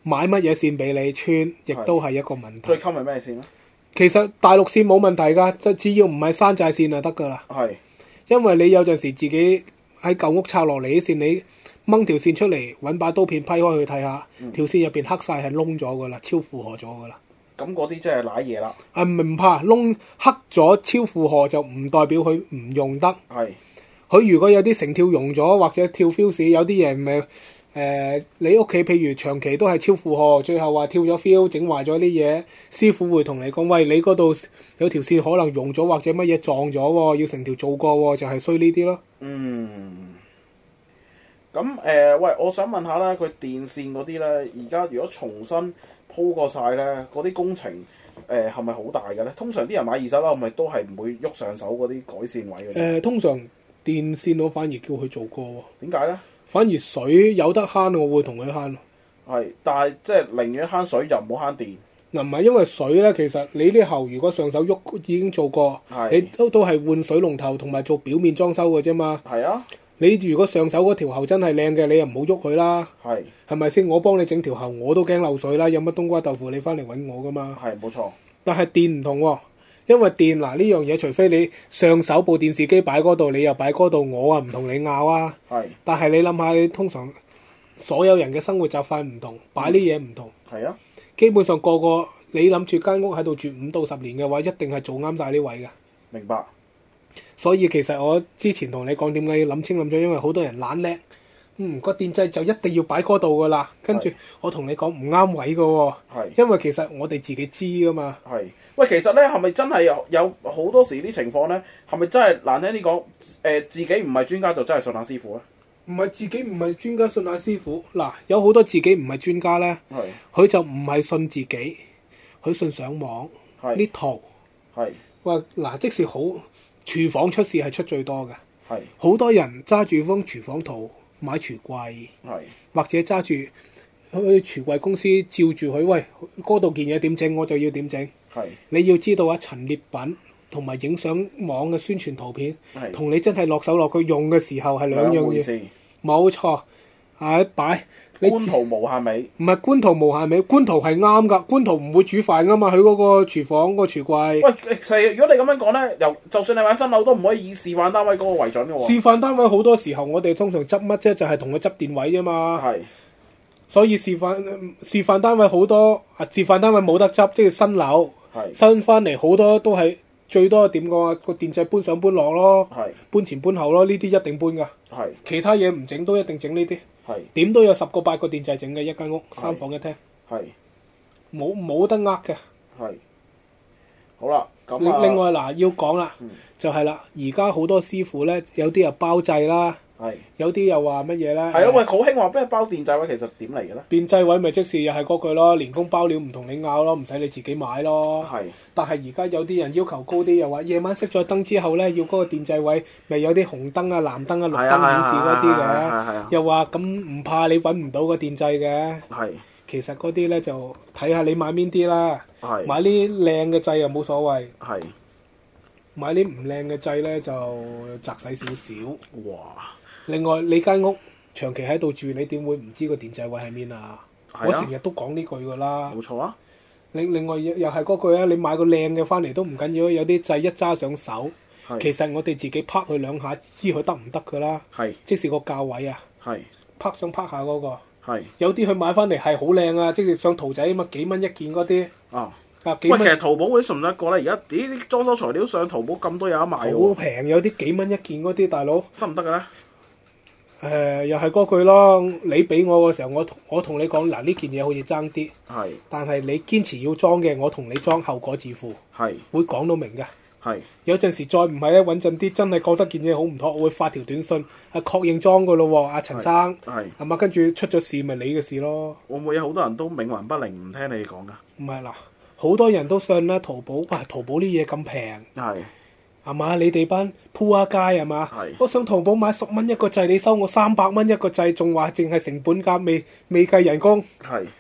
買乜嘢線俾你穿，亦都係一個問題。 最襟係咩線咧？ 其實大陸線冇問題㗎，就只要唔係山寨線就得㗎啦。 係，因為你有陣時自己喺舊屋拆落嚟啲線，你掹條線出嚟，揾把刀片批開去睇下，嗯、條線入邊黑晒係窿咗㗎啦，超負荷咗㗎啦。 咁嗰啲真係瀨嘢啦。 啊唔怕，窿黑咗超負荷就唔代表佢唔用得。 係， 佢如果有啲成跳溶咗或者跳 fuse， 有啲嘢咪。誒、呃，你屋企譬如長期都係超負荷，最後話跳咗 feel， 整壞咗啲嘢，師傅會同你講：喂，你嗰度有條線可能溶咗或者乜嘢撞咗，要成條做過，就係衰呢啲咯。嗯。 咁誒、呃，喂，我想問下咧，佢電線嗰啲咧，而家如果重新鋪過晒咧，嗰啲工程誒係咪好大嘅咧？通常啲人買二手樓，係咪都係唔會喐上手嗰啲改線位嘅？誒、 呃，通常電線我反而叫佢做過。 點解咧？反而水有得慳，我會同佢慳。 係，但係即係寧願慳水就唔好慳電。 嗱，唔係因為水咧，其實你啲喉如果上手喐已經做過，你都都係換水龍頭同埋做表面裝修嘅啫嘛。 係啊。 你如果上手嗰條喉真係靚嘅，你又唔好喐佢啦。係。係咪先？我幫你整條喉，我都驚漏水啦。有乜冬瓜豆腐你翻嚟揾我噶嘛？ 係，冇錯。但係電唔同喎。因為電嗱呢樣嘢，除非你上手部電視機擺嗰度，你又擺嗰度，我啊唔同你拗啊。係。但係你諗下，你通常所有人嘅生活習慣唔同，擺啲嘢唔同。係啊。基本上個個你諗住間屋喺度住五到十年嘅話，一定係做啱晒呢位嘅。明白。所以其實我之前同你講點解要諗清諗楚，因為好多人懶叻。嗯，個電掣就一定要擺嗰度噶啦，跟住我同你講唔啱位噶喎。係。因為其實我哋自己知噶嘛。係。 喂，其實咧係咪真係有有好多時啲情況咧？係咪真係難聽啲講？誒、呃，自己唔係專家就真係信下師傅咧？ 唔係自己唔係專家信下師傅。嗱，有好多自己唔係專家咧，佢就唔係信自己，佢信上網啲圖。係。喂，嗱，即使好廚房出事係出最多嘅。係。好多人揸住封廚房圖買廚櫃。係。或者揸住去廚櫃公司照住佢，喂，嗰度件嘢點整，我就要點整。係，你要知道啊，陳列品同埋影相網嘅宣傳圖片，同你真係落手落去用嘅時候係兩樣嘢。冇錯，係擺。 官圖無限美。唔係官圖無限美，官圖係啱㗎，官圖唔會煮飯㗎嘛，佢嗰個廚房、個廚櫃。 喂，其實如果你咁樣講咧，由就算你買新樓都唔可以以示範單位嗰個為準嘅喎。 示範單位好多時候我哋通常執乜啫？就係同佢執電位啫嘛。係。所以示範示範單位好多啊，示範單位冇得執，即係新樓。新翻嚟好多都係最多點講啊，個電掣搬上搬落咯，搬前搬後咯，呢啲一定搬噶。其他嘢唔整都一定整呢啲。點都有十個八個電掣整嘅一間屋，三房一廳。冇冇得呃嘅。係。好啦，咁啊。另外嗱，要講啦，嗯、就係啦，而家好多師傅咧，有啲又包掣啦。係，有啲又話乜嘢咧？ 係咯，喂，好興話俾人包電掣位，其實點嚟嘅咧？ 電掣位咪即係又係嗰句咯，連工包料唔同你拗咯，唔使你自己買咯。係。但係而家有啲人要求高啲，又話夜晚熄咗燈之後咧，要嗰個電掣位咪有啲紅燈啊、藍燈啊、綠燈顯示嗰啲嘅。係係。又話咁唔怕你揾唔到個電掣嘅。係。其實嗰啲咧就睇下你買邊啲啦。係。買啲靚嘅掣又冇所謂。係。買啲唔靚嘅掣咧就窄細少少。哇！另外，你間屋長期喺度住，你點會唔知個電掣位喺邊啊？啊我成日都講呢句噶啦。冇錯啊。另另外又係嗰句啊，你買個靚嘅翻嚟都唔緊要，有啲掣一揸上手，其實我哋自己拍佢兩下，知佢得唔得噶啦。係。即使個價位啊。係。拍上拍下嗰個。係。有啲佢買翻嚟係好靚啊，即係上圖仔咁啊，幾蚊一件嗰啲。哦。 啊，喂，其實淘寶嗰啲順唔得過咧？而家咦啲裝修材料上淘寶咁多有得賣喎。好平，有啲幾蚊一件嗰啲，大佬。 得唔得嘅咧？ 誒、呃，又係嗰句咯，你俾我嘅時候，我我同你講，嗱呢件嘢好似爭啲，係，但係你堅持要裝嘅，我同你裝，後果自負，係，會講到明嘅，係，有陣時再唔係咧穩陣啲，真係覺得件嘢好唔妥，我會發條短信，啊確認裝噶咯喎，阿陳生，係，係嘛，跟住出咗事咪你嘅事咯。 會唔會有好多人都冥頑不靈，唔聽你講噶？ 唔係嗱，好多人都信啦，淘寶，哇，淘寶啲嘢咁平，係。係嘛？你哋班鋪下街係嘛？我上淘寶買十蚊一個掣，你收我三百蚊一個掣，仲話淨係成本價，未未計人工。係。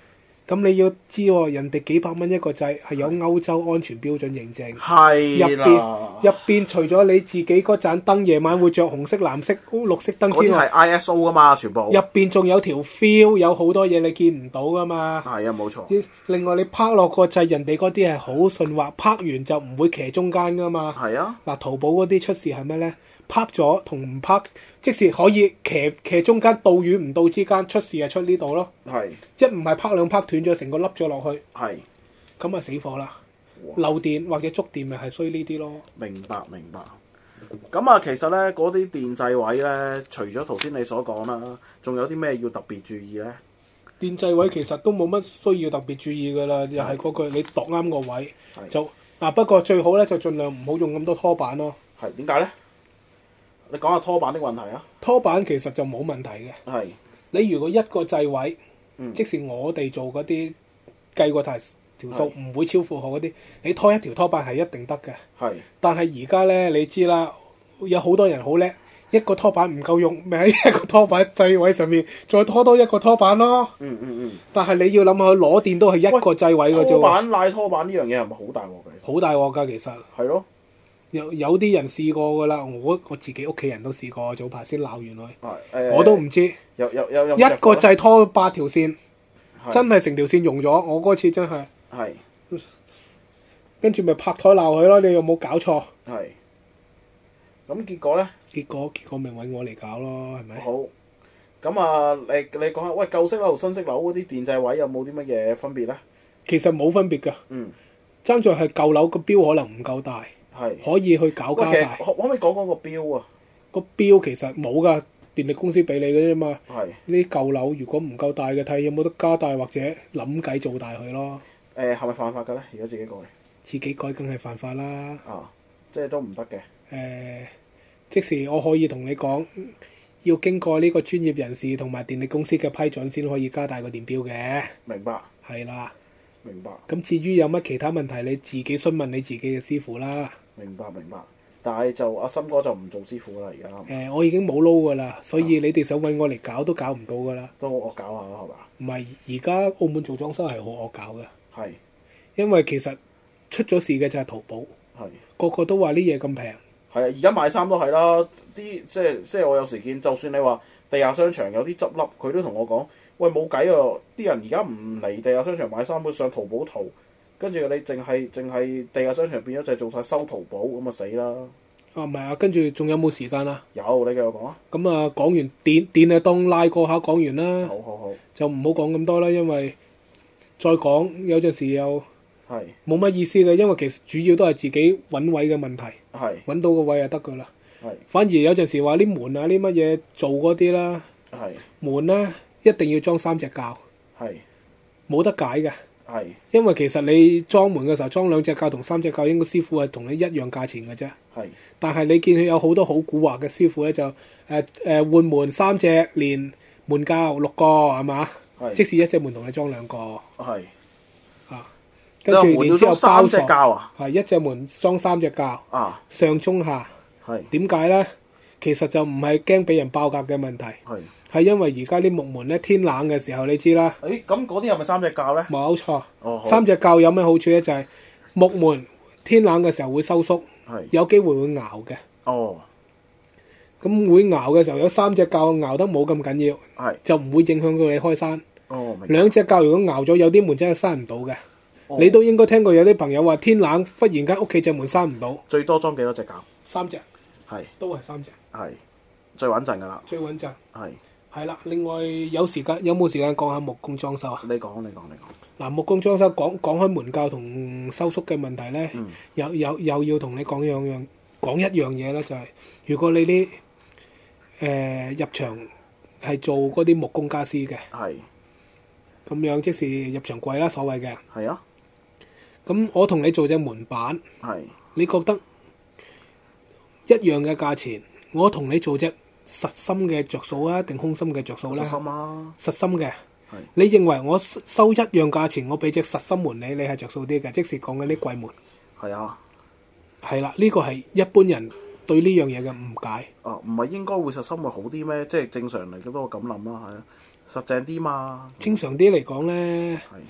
咁你要知喎、哦，人哋幾百蚊一個掣係有歐洲安全標準認證， 係入邊入邊除咗你自己嗰盞燈夜晚會着紅色、藍色、綠色燈之外， 嗰啲係 I S O 噶嘛，全部入邊仲有條 feel， 有好多嘢你見唔到噶嘛。 係啊，冇錯。 另外你拍落個掣，人哋嗰啲係好順滑，拍完就唔會騎中間噶嘛。 係啊。 嗱，淘寶嗰啲出事係咩咧？拍咗同唔拍，即使可以騎騎中間到與唔到之間出事係出呢度咯。 係。一唔係拍兩拍斷咗，成個凹咗落去。 係。 咁啊死火啦！漏電或者觸電咪係衰呢啲咯。 明白明白。咁啊，其實咧嗰啲電掣位咧，除咗頭先你所講啦，仲有啲咩要特別注意咧？ 電掣位其實都冇乜需要特別注意噶啦，又係嗰句你度啱個位就嗱。不過最好咧就盡量唔好用咁多拖板咯。 係點解咧？你講下拖板的問題啊！ 拖板其實就冇問題嘅。係你如果一個掣位，嗯、即使我哋做嗰啲計過條條數唔會超負荷嗰啲，你拖一條拖板係一定得嘅。係，但係而家咧你知啦，有好多人好叻，一個拖板唔夠用，咪喺一個拖板掣位上面再拖多一個拖板咯。嗯嗯嗯。但係你要諗下，攞電都係一個掣位嘅啫。拖板拉拖板呢樣嘢係咪好大鑊嘅？ 好大鑊㗎，其實。係咯。有有啲人試過噶啦，我我自己屋企人都試過，早排先鬧完佢。呃、我都唔知。有有有有一個掣拖八條線，真係成條線溶咗。我嗰次真係。係。跟住咪拍台鬧佢咯，你有冇搞錯？係。咁結果咧？結果結果咪揾我嚟搞咯，係咪？好。咁啊，你你講下，喂，舊式樓、新式樓嗰啲電掣位有冇啲乜嘢分別咧？其實冇分別㗎。嗯。爭在係舊樓個標可能唔夠大。係可以去搞加大，可可唔可以講講個標啊？個標其實冇噶，電力公司俾你嘅啫嘛。係呢啲舊樓如果唔夠大嘅，睇有冇得加大或者諗計做大佢咯。誒係咪犯法嘅咧？如果自己改，自己改梗係犯法啦。啊，即係都唔得嘅。誒、呃，即時我可以同你講，要經過呢個專業人士同埋電力公司嘅批准先可以加大個電標嘅。明白。係啦。明白。咁至於有乜其他問題，你自己詢問你自己嘅師傅啦。明白明白，但係就阿森哥就唔做師傅啦，而家。誒、呃，我已經冇撈噶啦，所以你哋想揾我嚟搞都搞唔到噶啦。都我搞下啦，係嘛？唔係，而家澳門做裝修係好惡搞嘅。係。因為其實出咗事嘅就係淘寶。係。個個都話呢嘢咁平。係啊，而家賣衫都係啦，啲即係即係我有時見，就算你話地下商場有啲執笠，佢都同我講：喂，冇計啊！啲人而家唔嚟地下商場買衫，會上淘寶淘。跟住你淨係淨係地下商場變咗就係做晒收淘寶，咁啊死啦！啊唔係啊，跟住仲有冇時間啊？有，你繼續講啊！咁啊講完電電啊當拉過下講完啦。好好好，就唔好講咁多啦，因為再講有陣時又係冇乜意思嘅，因為其實主要都係自己揾位嘅問題。係揾到個位就得噶啦。係反而有陣時話啲門啊啲乜嘢做嗰啲啦。係門咧一定要裝三隻鉸。係冇得解嘅。係，因為其實你裝門嘅時候裝兩隻鉸同三隻鉸，應該師傅係同你一樣價錢嘅啫。係，但係你見佢有好多好蠱惑嘅師傅咧，就誒誒換門三隻連門鉸六個係嘛？係，即使一隻門同你裝兩個。係，啊，跟住然之後包隻鉸啊，係一隻門裝三隻鉸啊，上中下。係，點解咧？其實就唔係驚俾人爆格嘅問題。係。係因為而家啲木門咧，天冷嘅時候你知啦。誒，咁嗰啲係咪三隻鉸咧？冇錯。哦。三隻鉸有咩好處咧？就係、是、木門天冷嘅時候會收縮，有機會會熬嘅。哦。咁會熬嘅時候，有三隻鉸熬得冇咁緊要，係就唔會影響到你開山。哦，明白。兩隻鉸如果熬咗，有啲門真係閂唔到嘅。哦。你都應該聽過有啲朋友話天冷忽然間屋企隻門閂唔到。最多裝幾多隻鉸？三隻。係。都係三隻。係。最穩陣㗎啦。最穩陣。係。係啦，另外有時間有冇時間講下木工裝修啊？你講，你講，你講。嗱，木工裝修講講開門鉸同收縮嘅問題咧，嗯，有有又要同你講樣樣講一樣嘢咧，就係、是、如果你啲誒、呃、入場係做嗰啲木工家私嘅，係咁樣即是入場貴啦，所謂嘅。係啊。咁我同你做隻門板，係你覺得一樣嘅價錢，我同你做隻實心嘅着數啊，定空心嘅着數咧？實心啊！實心嘅。係。你認為我收一樣價錢，我俾隻實心門你，你係着數啲嘅，即是講緊啲貴門。係啊。係啦，呢個係一般人對呢樣嘢嘅誤解。啊，唔係應該會實心會好啲咩？即係正常嚟嘅都我咁諗啦，係啊，實淨啲嘛。正常啲嚟講咧，係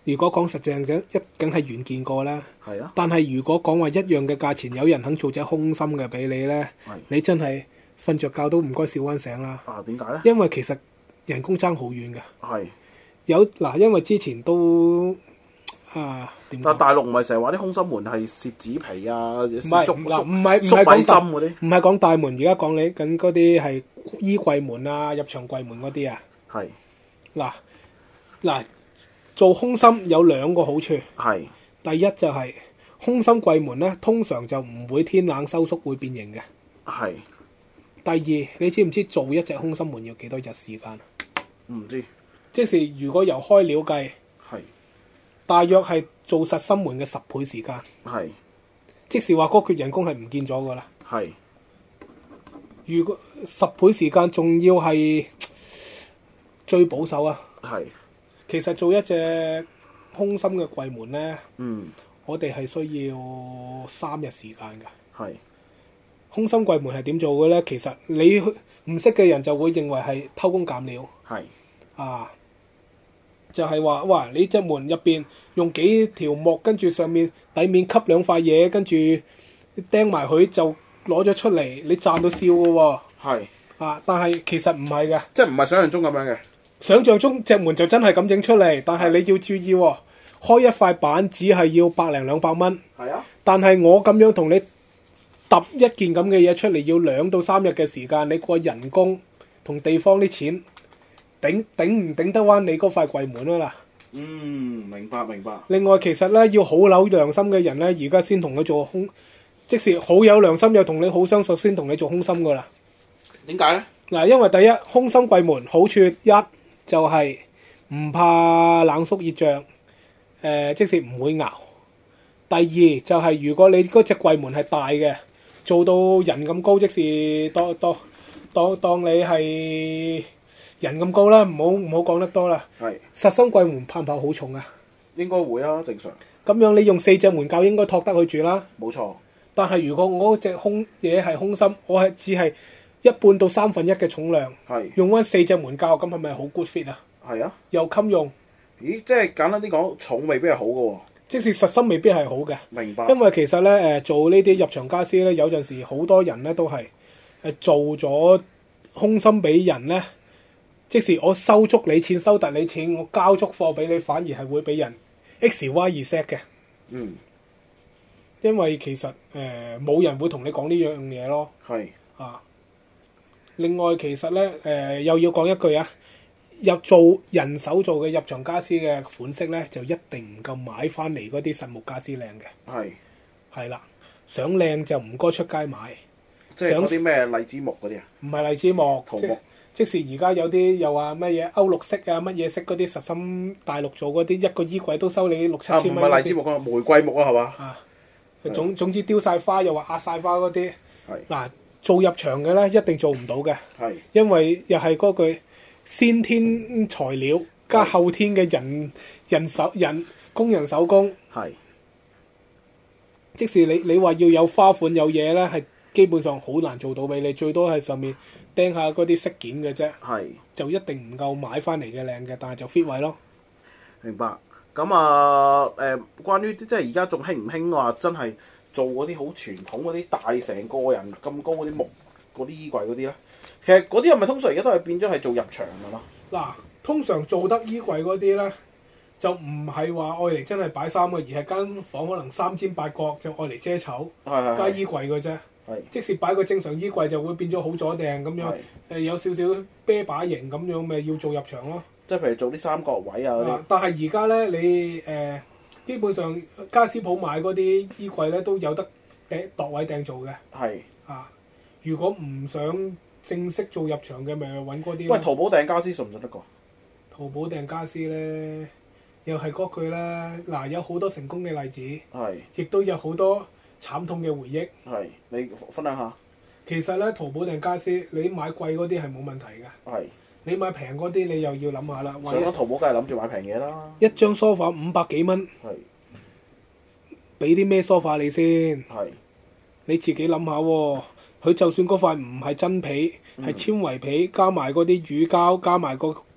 如果講實際嘅，一梗係遠見過啦。 係啊。 但係如果講話一樣嘅價錢，有人肯做隻空心嘅俾你咧，你真係瞓着覺都唔該笑翻醒啦。 啊，點解咧？ 因為其實人工爭好遠㗎。 係。 有嗱，因為之前都啊點？ 但大陸唔係成日話啲空心門係攝紙皮啊， 唔係竹嗱，唔係唔粟米係講大心嗰啲， 唔係講大門，而家講你緊嗰啲係衣櫃門啊、入場櫃門嗰啲啊。 係。 嗱嗱，做空心有兩個好處。 係。 第一就係、是、空心櫃門咧，通常就唔會天冷收縮會變形嘅。 係。 第二，你知唔知做一隻空心門要幾多日時間？ 唔知。 即是如果由開料計， 係。 大約係做實心門嘅十倍時間。 係。 即是話嗰橛人工係唔見咗噶啦。 係。 如果十倍時間仲要係最保守啊。 係。 其實做一隻空心嘅櫃門咧， 嗯， 我哋係需要三日時間㗎。 係。 空心櫃門係點做嘅咧？其實你唔識嘅人就會認為係偷工減料。 係。 啊，就係、是、話，哇！你隻門入邊用幾條木，跟住上面底面吸兩塊嘢，跟住釘埋佢就攞咗出嚟，你賺到笑嘅喎。 係。 啊，但係其實唔係嘅， 即係唔係想象中咁樣嘅。 想象中隻門就真係咁整出嚟，但係你要注意喎，開一塊板只係要百零兩百蚊。 係啊。但係我咁樣同你揼一件咁嘅嘢出嚟，要兩到三日嘅時間，你個人工同地方啲錢頂頂唔頂得翻你嗰塊櫃門啊啦？ 嗯，明白明白。 另外，其實咧要好有良心嘅人咧，而家先同佢做空，即使好有良心又同你好相熟，先同你做空心噶啦。 點解咧？ 嗱，因為第一空心櫃門好處一。就係唔怕冷縮熱脹，誒、呃，即使唔會熬。第二就係、是、如果你嗰隻櫃門係大嘅，做到人咁高，即是當當當當你係人咁高啦，唔好唔好講得多啦。 係。 實心櫃門怕唔怕好重啊？ 應該會啊，正常。 咁樣你用四隻門鉸應該托得佢住啦。 冇錯。但係如果我嗰隻空嘢係空心，我係只係一半到三分一嘅重量，用翻四隻門鉸，咁係咪好 good fit 啊？ 係啊， 又襟用。 咦，即係簡單啲講，重未必係好嘅喎。 即使實心未必係好嘅。 明白。 因為其實咧，誒做呢啲入場家私咧，有陣時好多人咧都係誒做咗空心俾人咧，即使我收足你錢，收突你錢，我交足貨俾你，反而係會俾人 X Y Z 嘅。嗯。因為其實誒冇、呃、人會同你講呢樣嘢咯。係。啊。另外，其實咧，誒、呃、又要講一句啊，入做人手做嘅入場家私嘅款式咧，就一定唔夠買翻嚟嗰啲實木家私靚嘅。係，係啦，想靚就唔該出街買。即係嗰啲咩荔枝木嗰啲啊？唔係荔枝木，桃木。即使而家有啲又話乜嘢歐陸式啊、乜嘢式嗰啲實心大陸做嗰啲，一個衣櫃都收你六七千蚊。啊，唔係荔枝木啊，玫瑰木啊，係嘛？啊，總總之雕晒花又話壓晒花嗰啲。係嗱。做入場嘅咧，一定做唔到嘅，因為又係嗰句先天材料加後天嘅人人手人工人手工，係即使你你話要有花款有嘢咧，係基本上好難做到俾你，最多係上面釘下嗰啲飾件嘅啫，係就一定唔夠買翻嚟嘅靚嘅，但係就 fit 位咯。明白。咁啊，誒、呃，關於即係而家仲興唔興話真係做嗰啲好傳統嗰啲大成個人咁高嗰啲木嗰啲衣櫃嗰啲咧？其實嗰啲係咪通常而家都係變咗係做入場㗎咯？嗱，通常做得衣櫃嗰啲咧，就唔係話愛嚟真係擺衫嘅，而係間房可能三尖八角就愛嚟遮醜加衣櫃嘅啫。係，即使擺個正常衣櫃就會變咗好咗訂咁樣，誒有少少啤把型咁樣，咪要做入場咯。即係譬如做啲三角位啊嗰啲。但係而家咧，你誒、呃、基本上家私鋪買嗰啲衣櫃咧都有得訂度位訂做嘅。係啊，如果唔想正式做入場嘅，咪揾嗰啲。喂，淘寶訂家私信唔信得過？淘寶訂家私咧，又係嗰句啦。嗱，有好多成功嘅例子，係，亦都有好多慘痛嘅回憶。係，你分享下。其實咧，淘寶訂家私，你買貴嗰啲係冇問題嘅。係。你買平嗰啲，你又要諗下啦。上咗淘寶，梗係諗住買平嘢啦。一張梳化五百幾蚊，係俾啲咩梳化你先？係你自己諗下喎。佢就算嗰塊唔係真皮，係、嗯、纖維皮，加埋嗰啲乳膠，加埋個膠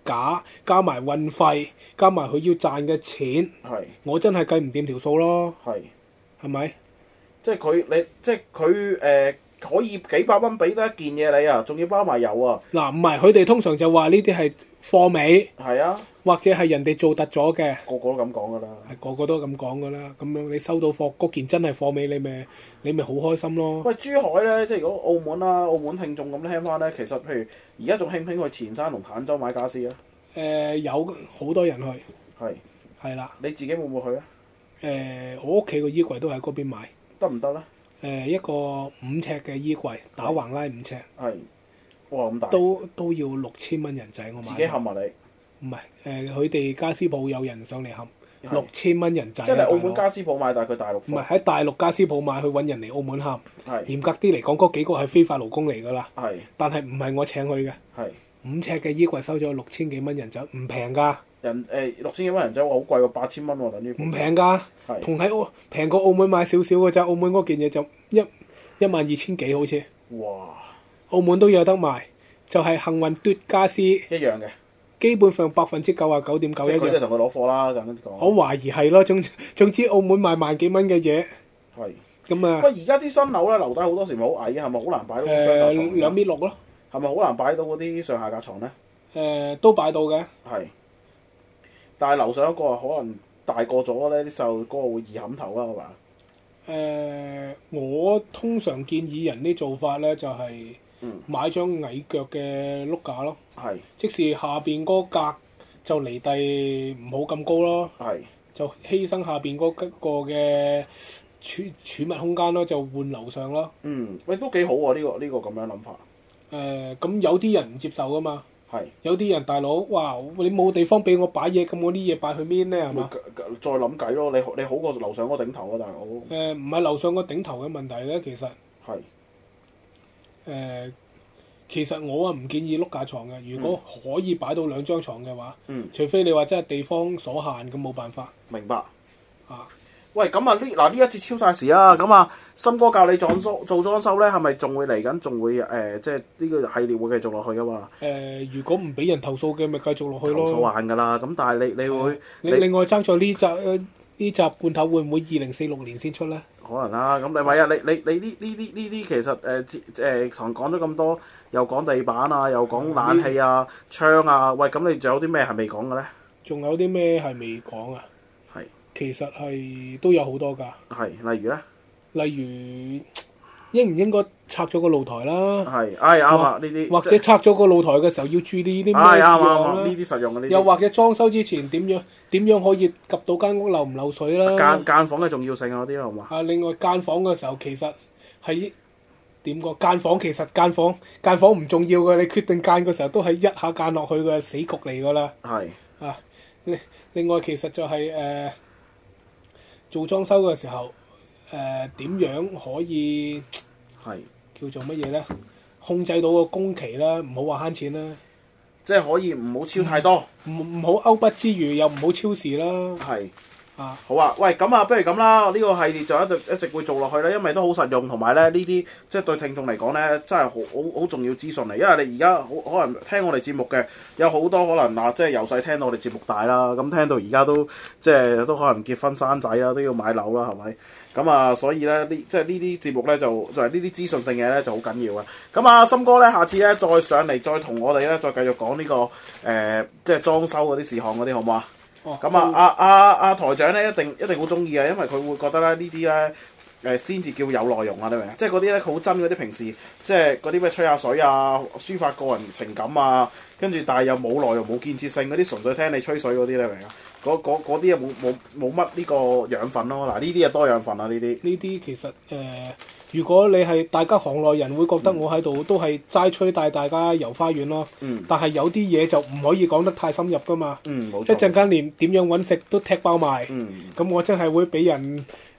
架，加埋運費，加埋佢要賺嘅錢， 係我真係計唔掂條數咯。係係咪？ 即係佢你即係佢誒可以幾百蚊俾得一件嘢你啊，仲要包埋油啊！ 嗱，唔係佢哋通常就話呢啲係貨尾， 係啊， 或者係人哋做突咗嘅， 個個都咁講噶啦， 係個個都咁講噶啦。咁樣你收到貨嗰件真係貨尾，你咪你咪好開心咯。 喂，珠海咧，即係如果澳門啦，澳門聽眾咁聽翻咧，其實譬如而家仲興唔興去前山同坦洲買傢俬啊？誒、 呃，有好多人去， 係係啦。 你自己會唔會去啊？ 誒、呃，我屋企個衣櫃都喺嗰邊買， 得唔得咧？ 誒、呃，一個五尺嘅衣櫃，打橫拉五尺， 係，哇咁大， 都都要六千蚊人仔，我買自己冚埋你， 唔係，誒，佢哋家私鋪有人上嚟冚，六千蚊人仔。 即係澳門家私鋪買，但係佢大陸唔係喺大陸家私鋪買，去揾人嚟澳門冚。 係嚴格啲嚟講，嗰幾個係非法勞工嚟㗎啦。 係， 但係唔係我請佢嘅。 係五尺嘅衣櫃收咗六千幾蚊人仔，唔平㗎。 人誒六千幾蚊人仔話好貴喎，八千蚊喎，等於唔平㗎，同喺澳平過澳門買少少㗎咋。澳門嗰件嘢就一一萬二千幾好似。 哇！ 澳門都有得賣，就係、是、幸運嘟家私一樣嘅， 基本上百分之九啊九點九一樣。 佢就同佢攞貨啦，咁樣講。 我懷疑係咯，總總之澳門賣萬幾蚊嘅嘢。 係。 咁啊！ 喂，而家啲新樓咧，樓底好多時咪好矮嘅，係咪好難擺到雙架床？ 誒兩米六咯。 係咪好難擺到嗰啲上下架床咧？ 誒、呃、都擺到嘅。係。 但係樓上一個可能大個咗咧，啲細路哥會易冚頭啦，係嘛？ 誒、呃，我通常建議人啲做法咧，就係、是、買張矮腳嘅碌架咯。係、嗯，即使下邊嗰格就離地唔好咁高咯。係，就犧牲下邊嗰個嘅儲儲物空間咯，就換樓上咯。嗯， 喂，都幾好喎、啊！呢、這個呢、這個咁樣諗法。誒、 呃，咁有啲人唔接受噶嘛。 係， 有啲人大佬，哇！你冇地方俾我擺嘢，咁我啲嘢擺去邊咧？係嘛？ 再諗計咯，你你好過樓上嗰頂頭啊，大佬。誒、 呃，唔係樓上個頂頭嘅問題咧，其實係誒、呃，其實我啊唔建議碌架床嘅。如果可以擺到兩張床嘅話，嗯，除非你話真係地方所限，咁冇辦法。 明白。啊。喂，咁啊呢嗱呢一節超晒時啦，咁啊森哥教你裝修做裝修咧，係咪仲會嚟緊？仲會誒、呃，即係呢個系列會繼續落去噶嘛？ 誒、呃，如果唔俾人投訴嘅，咪繼續落去咯。 投訴硬噶啦，咁但係你你會、呃、 你另外爭咗呢集呢、呃、集罐頭會唔會二零四六年先出咧？ 可能啦，咁你咪啊，你你你呢呢啲呢啲其實誒誒同講咗咁多，又講地板啊，又講冷氣啊、嗯、窗啊，喂，咁你仲有啲咩係未講嘅咧？ 仲有啲咩係未講啊？係。其實係都有好多㗎，係例如咧， 例如應唔應該拆咗個露台啦？係， 唉啱啊！呢啲或者拆咗個露台嘅時候要注意啲咩事啊？啱啱呢啲實用嘅呢啲。 又或者裝修之前點樣點樣可以及到間屋漏唔漏水啦？ 間間房嘅重要性啊嗰啲好嘛？ 啊，另外間房嘅時候其實係點講？間房其實間房間房唔重要嘅，你決定間嘅時候都係一下間落去嘅死局嚟㗎啦。係啊，另另外其實就係、是、誒。呃做裝修嘅時候，誒、呃、點樣可以係叫做乜嘢咧？控制到個工期啦，唔好話慳錢啦， 即係可以唔好超太多， 唔唔好勾筆之餘又唔好超時啦。係啊， 好啊，喂，咁啊，不如咁啦，呢、這個系列就一直一直會做落去啦，因為都好實用，同埋咧呢啲即係對聽眾嚟講咧，真係好好好重要資訊嚟。因為你而家好可能聽我哋節目嘅有好多可能嗱，即係由細聽到我哋節目大啦，咁聽到而家都即係都可能結婚生仔啦，都要買樓啦，係咪？咁啊，所以咧呢即係呢啲節目咧就就係呢啲資訊性嘅咧就好緊要啊。咁啊，森哥咧下次咧再上嚟再同我哋咧再繼續講呢、這個誒、呃、即係裝修嗰啲事項嗰啲好唔好啊？咁、哦、啊，阿阿阿台長咧一定一定好中意啊，因為佢會覺得咧呢啲咧誒先至叫有內容啊，你明唔明？即係嗰啲咧好真嗰啲平時即係嗰啲咩吹下水啊、抒發個人情感啊，跟住但係又冇內容冇建設性嗰啲，純粹聽你吹水嗰啲，你明唔明啊？嗰嗰啲啊冇冇冇乜呢個養分咯。嗱呢啲啊多養分啊呢啲。 呢啲其實誒、呃，如果你係大家行內人，會覺得我喺度都係齋吹帶大家遊花園咯。嗯。但係有啲嘢就唔可以講得太深入噶嘛。嗯，冇錯。一陣間連點樣揾食都踢爆埋。嗯。咁我真係會俾人誒、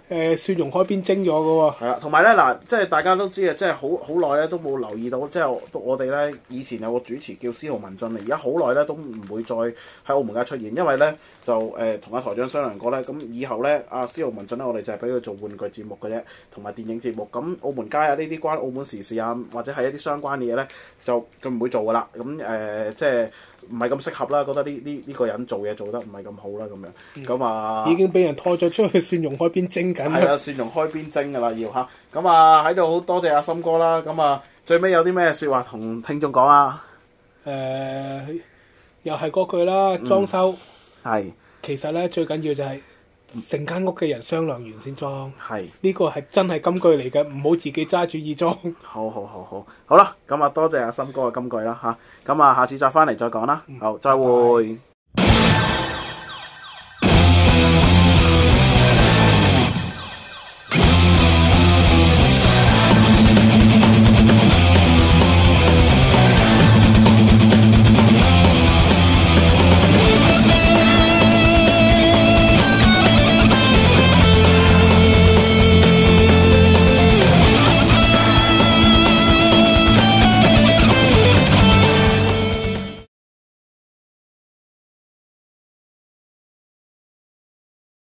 誒蒜蓉開邊蒸咗嘅喎。 係啦，同埋咧嗱，即係大家都知啊，即係好好耐咧都冇留意到，即係我哋咧以前有個主持叫司徒文進嚟，而家好耐咧都唔會再喺澳門街出現，因為咧就誒同阿台長商量過咧，咁以後咧阿司徒文進咧，我哋就係俾佢做玩具節目嘅啫，同埋電影節目。咁澳門街啊呢啲關澳門時事啊，或者係一啲相關嘅嘢咧，就佢唔會做噶啦。咁誒、呃、即係唔係咁適合啦，覺得呢呢呢個人做嘢做得唔係咁好啦，咁樣咁、嗯、啊已經俾人拖咗出去蒜蓉開邊蒸緊。 係啊，蒜蓉開邊蒸噶啦要嚇。咁啊喺度好多謝阿森哥啦。咁啊最尾有啲咩説話同聽眾講啊？ 誒、呃，又係嗰句啦，裝修係、嗯、其實咧最緊要就係成間屋嘅人商量完先裝。係呢個係真係金句嚟嘅，唔好自己揸主意裝。好好好好好啦，咁啊多謝阿森哥嘅金句啦嚇。咁啊下次再翻嚟再講啦。好，再會。拜拜。